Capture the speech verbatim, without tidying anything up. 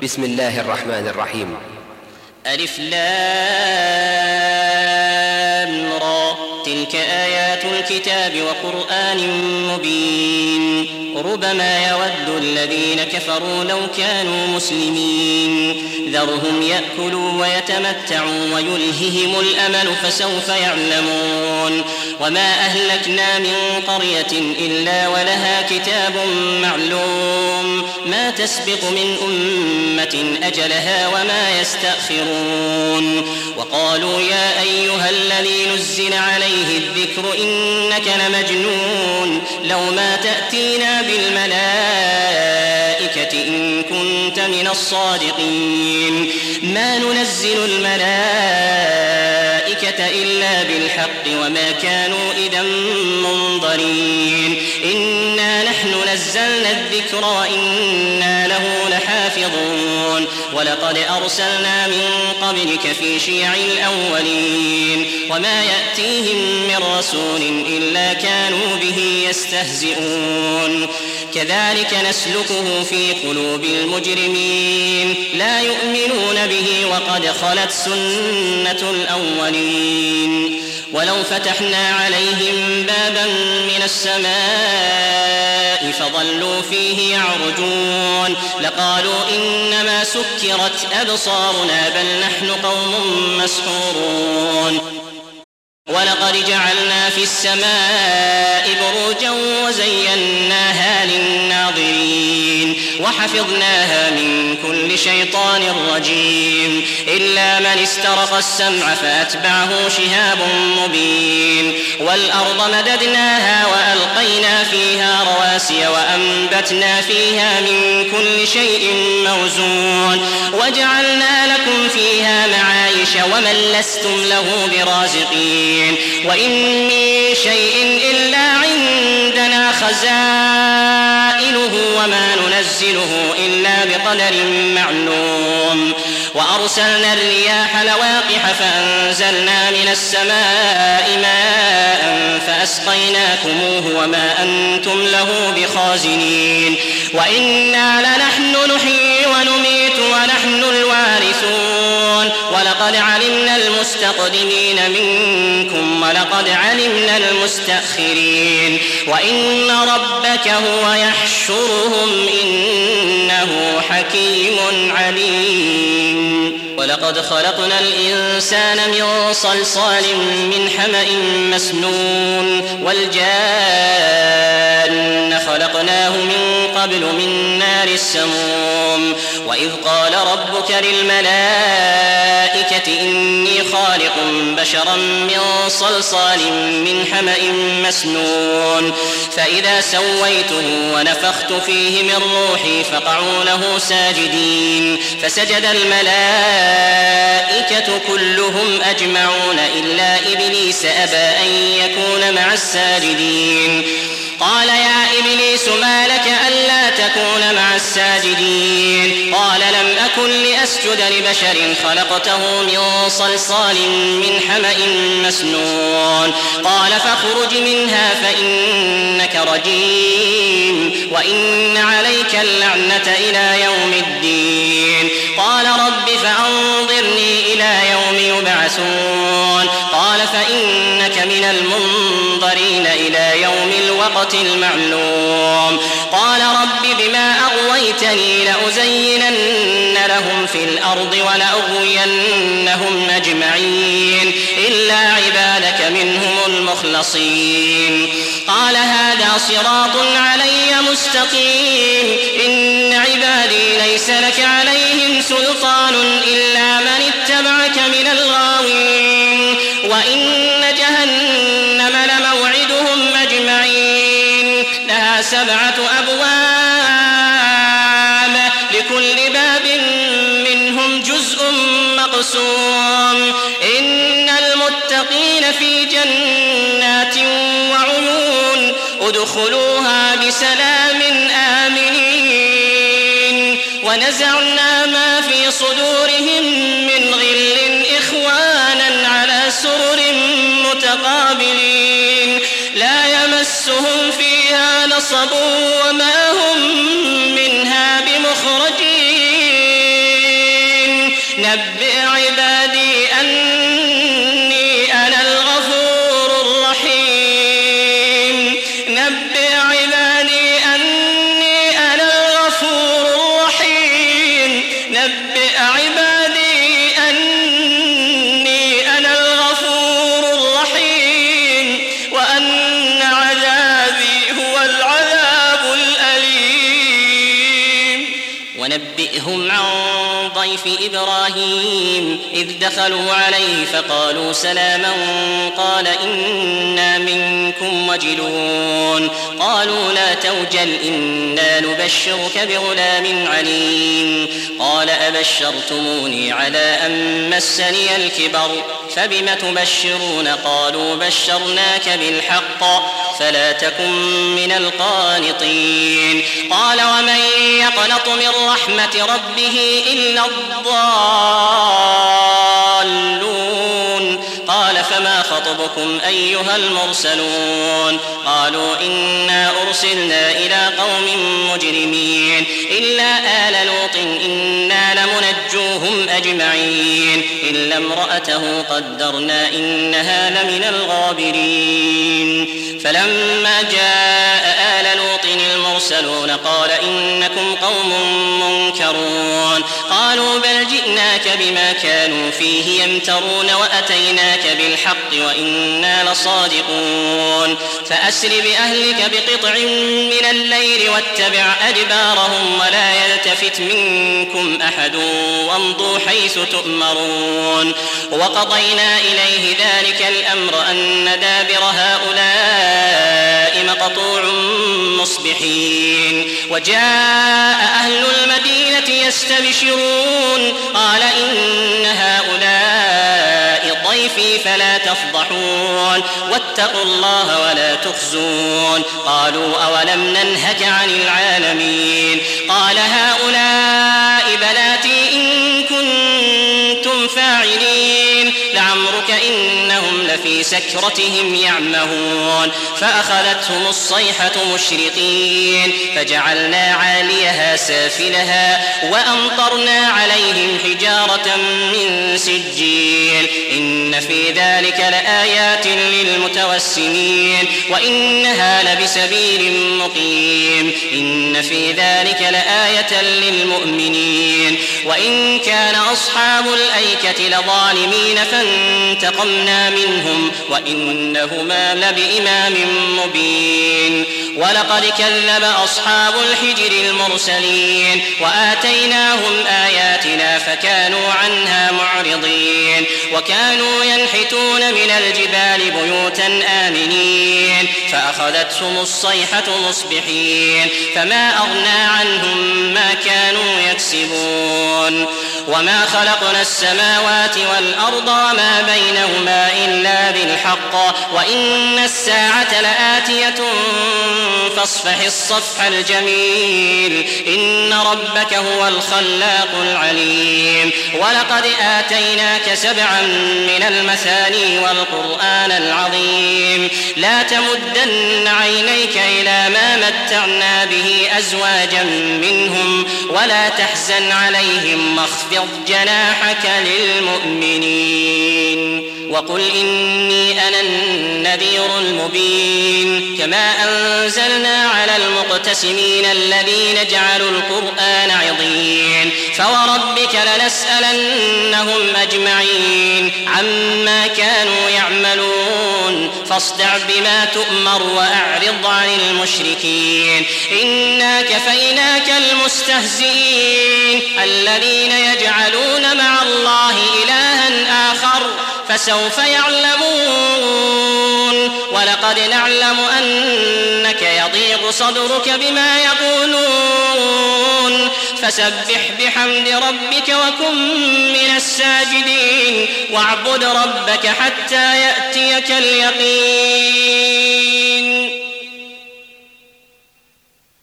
بسم الله الرحمن الرحيم. ألف لام را، تلك آيات الكتاب وقرآن مبين. ربما يود الذين كفروا لو كانوا مسلمين. ذرهم يأكلوا ويتمتعوا ويلههم الأمل فسوف يعلمون. وما أهلكنا من قرية إلا ولها كتاب معلوم، ما تسبق من أمة أجلها وما يستأخرون. وقالوا يا أيها الذي نزل عليه الذكر إنك لمجنون، لو ما تأتينا بالملائكة إن كنت من الصادقين. ما ننزل الملائكة إلا بالحق وما كانوا إذا منظرين. إنا نحن نزلنا الذكر وإنا له لحافظون. ولقد أرسلنا من قبلك في شيع الأولين، وما يأتيهم من رسول إلا كانوا به يستهزئون. كذلك نسلكه في قلوب المجرمين، لا يؤمنون به وقد خلت سنة الأولين. ولو فتحنا عليهم بابا من السماء فظلوا فيه يعرجون لقالوا إنما سكرت أبصارنا بل نحن قوم مسحورون. ولقد جعلنا في السماء بروجا وزيناها للناظرين وحفظناها من كل شيطان رجيم إلا من استرق السمع فأتبعه شهاب مبين. والأرض مددناها وألقينا فيها رواسي وأنبتنا فيها من كل شيء موزون وجعلنا لكم فيها معايش ومن لستم له برازقين. وإن من شيء إلا عندنا خزائنه وما ننزله إلا بقدر معلوم. وأرسلنا الرياح لواقح فأنزلنا من السماء ماء فأسقيناكموه وما أنتم له بخازنين. وإنا لنحن نحيي ونميت ونحن الوارثون. ولقد علمنا المستقدمين منكم ولقد علمنا المستأخرين. وإن ربك هو يحشرهم إنه حكيم عليم. ولقد خلقنا الإنسان من صلصال من حمأ مسنون والجان خلقناه من قبل من نار السموم. وإذ قال ربك للملائكة إني خالق بشرا من صلصال من حمأ مسنون فإذا سويته ونفخت فيه من روحي فقعوا له ساجدين. فسجد الملائكة كلهم أجمعون إلا إبليس أبى أن يكون مع الساجدين. قال يا إبليس ما لك ألا تكون مع الساجدين؟ قال لم أكن لأسجد لبشر خلقته من صلصال من حمأ مسنون. قال فاخرج منها فإنك رجيم وإن عليك اللعنة إلى يوم الدين. قال رب فأنظرني إلى يوم يبعثون. قال فإنك من المنظرين إلى يوم الوقت المعلوم. قال رب بما أغويتني لأزينن لهم في الأرض ولأغوينهم أجمعين إلا عبادك منهم المخلصين. قال هذا صراط علي مستقيم إن عبادي ليس لك عليهم سلطان إلا من اتبعك من الغاوين. وإن جهنم لموعدهم أجمعين لها سبعة أبواب لكل باب منهم جزء مقسوم. إن المتقين في جنات وعيون ادخلوها بسلام آمنين. ونزعنا ما في صدورهم من غل إخوانا على سرر متقابلين لا يمسهم فيها نصب وما هم منها بمخرجين. نبئ عبادي أني أنا الغفور الرحيم نبئ عبادي أني أنا الغفور الرحيم نبئ عبادي أني أنا الغفور الرحيم وأن عذابي هو العذاب الأليم ونبئهم عن ضيف إبراهيم إذ دخلوا عليه فقالوا سلاما قال إنا منكم وجلون قالوا لا توجل إنا نبشرك بغلام عليم قال أبشرتموني على أن مسني الكبر فبم تبشرون قالوا بشرناك بالحق فلا تكن من القانطين قال ومن يقنط من رحمة ربه إلا الضالون قال فما خطبكم أيها المرسلون قالوا إنا أرسلنا إلى قوم مجرمين إلا آل لوط إنا لمنجوهم أجمعين إلا امرأته قدرنا إنها لمن الغابرين فلما جاء آل لوط المرسلون قال إنكم قوم منكرون قالوا بل جئناك بما كانوا فيه يمترون وأتيناك بالحق وإنا لصادقون فأسر بأهلك بقطع من الليل واتبع أدبارهم ولا يلتفت منكم أحد وامضوا حيث تؤمرون وقضينا إليه ذلك الأمر أن دابر هؤلاء مقطوع مصبحين وجاء أهل المدينة يستبشرون قال إن هؤلاء ضيفي فلا تفضحون واتقوا الله ولا تخزون قالوا أولم ننهك عن العالمين قال هؤلاء بناتي إن كنتم فاعلين لعمرك إنهم لفي سكرتهم يعمهون فأخذتهم الصيحة مشرقين فجعلنا عاليها سافلها وأمطرنا عليهم حجارة من سجيل إن في ذلك لآيات للمتوسمين وإنها لبسبيل مقيم إن في ذلك لآية للمؤمنين وإن كان أصحاب الأيكة لظالمين فانتقمنا منهم وإنهما لبإمام مبين ولقد كذب أصحاب الحجر المرسلين وآتيناهم آياتنا فكانوا عنها معرضين وكانوا ينحتون من الجبال بيوتا آمنين فأخذتهم الصيحة مصبحين فما أغنى عنهم ما كانوا يكسبون وما خلقنا السماوات والأرض وما بينهما إلا بالحق وإن الساعة لآتية فاصفح الصفح الجميل إن ربك هو الخلاق العليم ولقد آتيناك سبعا من المثاني والقرآن العظيم لا تمدن عينيك إلى ما متعنا به أزواجا منهم ولا تحزن عليهم واخفض جناحك للمؤمنين وقل إني أنا النذير المبين كما أنزلنا على المقتسمين الذين جعلوا القرآن عضين فوربك لنسألنهم أجمعين عما كانوا يعملون فاصدع بما تؤمر وأعرض عن المشركين إنا كفيناك المستهزئين الذين يجعلون مع الله إلها آخر فسوف يعلمون ولقد نعلم أنك يضيق صدرك بما يقولون فسبح بحمد ربك وكن من الساجدين واعبد ربك حتى يأتيك اليقين